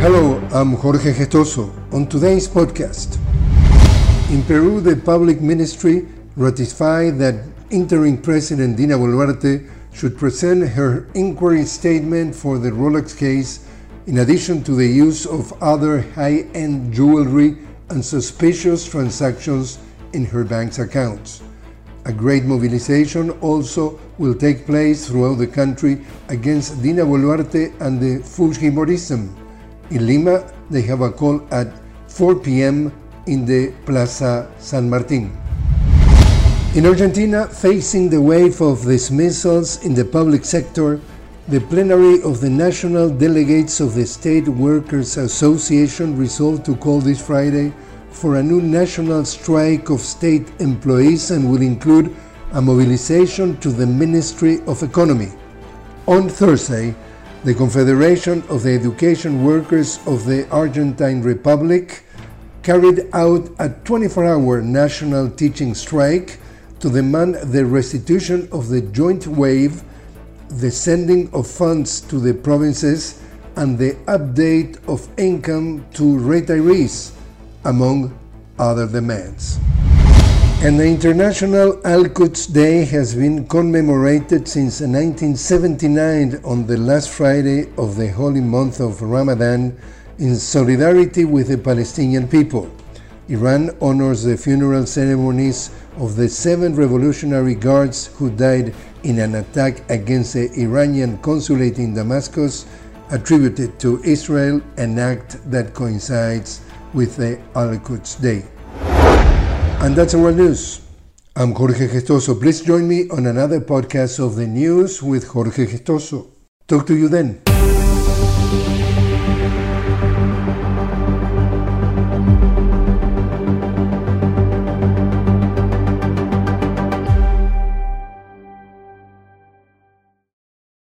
Hello, I'm Jorge Gestoso. On today's podcast, in Peru, the public ministry ratified that interim President Dina Boluarte should present her inquiry statement for the Rolex case, in addition to the use of other high-end jewelry and suspicious transactions in her bank's accounts. A great mobilization also will take place throughout the country against Dina Boluarte and the Fujimorism. In Lima, they have a call at 4 p.m. in the Plaza San Martín. In Argentina, facing the wave of dismissals in the public sector, the plenary of the National Delegates of the State Workers Association resolved to call this Friday for a new national strike of state employees and will include a mobilization to the Ministry of Economy. On Thursday, the Confederation of the Education Workers of the Argentine Republic carried out a 24-hour national teaching strike to demand the restitution of the joint wage, the sending of funds to the provinces, and the update of income to retirees, among other demands. And the International Al-Quds Day has been commemorated since 1979 on the last Friday of the holy month of Ramadan in solidarity with the Palestinian people. Iran honors the funeral ceremonies of the 7 Revolutionary Guards who died in an attack against the Iranian consulate in Damascus, attributed to Israel, an act that coincides with the Al-Quds Day. And that's our news. I'm Jorge Gestoso. Please join me on another podcast of the news with Jorge Gestoso. Talk to you then.